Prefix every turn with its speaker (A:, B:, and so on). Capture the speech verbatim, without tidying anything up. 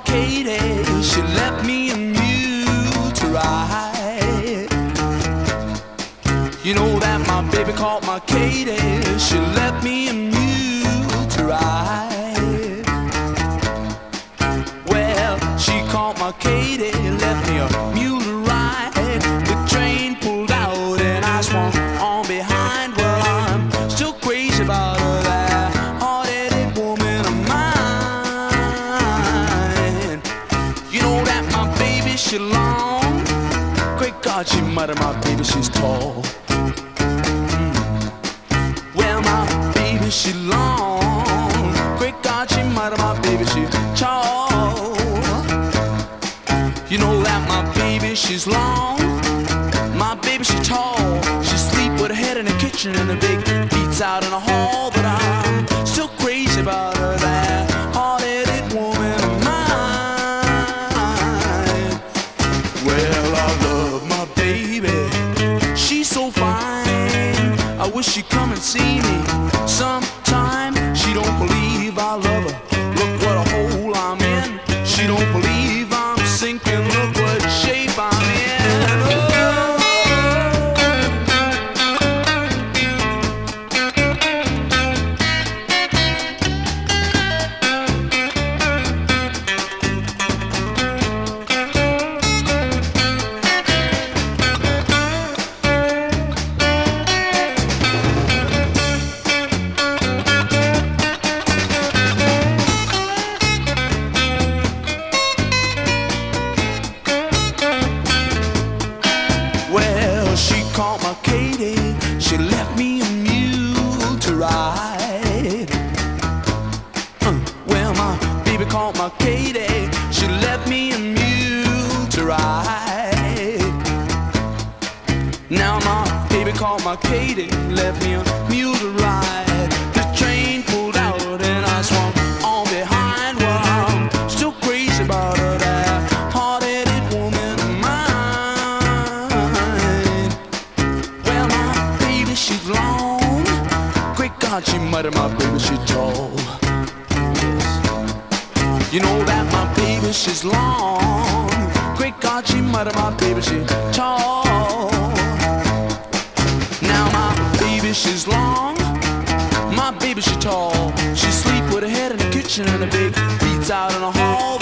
A: Katie, she left me a mule to ride. You know that my baby called my Katie, she left me a mule to ride. Well, she called my Katie, left me a mule to ride. The train pulled out and I swung on behind. Well, I'm still crazy about her, that hard-headed woman of mine. You know that my baby, she long. Great God, she mighty, my baby, she's tall. Mm. Well, my baby, she long. Great God, she mighty, my baby, she's tall. You know that my baby, she's long. My baby, she's tall. She sleep with her head in the kitchen and the big beats out in the hall. But I'm still crazy about her, that hard-headed woman of mine. Well, I love my baby, she's so fine. I wish she'd come and see me sometime. She don't believe I love her, look what a hole I'm in. She don't believe I'm sinking, look what shape I'm in. Well, she called my Katie, she left me a mule to ride. Uh, well, my baby called my Katie, she left me a mule to ride. Now my baby called my Katie, left me a mule to ride. The train pulled out and I swung on behind. Well, I'm still crazy about her, that hard-headed woman of mine. Well, my baby, she's long. Great God, she mighty, my baby, she's tall. Yes. You know that my baby, she's long. Great God, she mighty, my baby, she's tall. Now my baby, she's long. My baby, she's tall. She sleep with her head in the kitchen and the big beats out in the hall.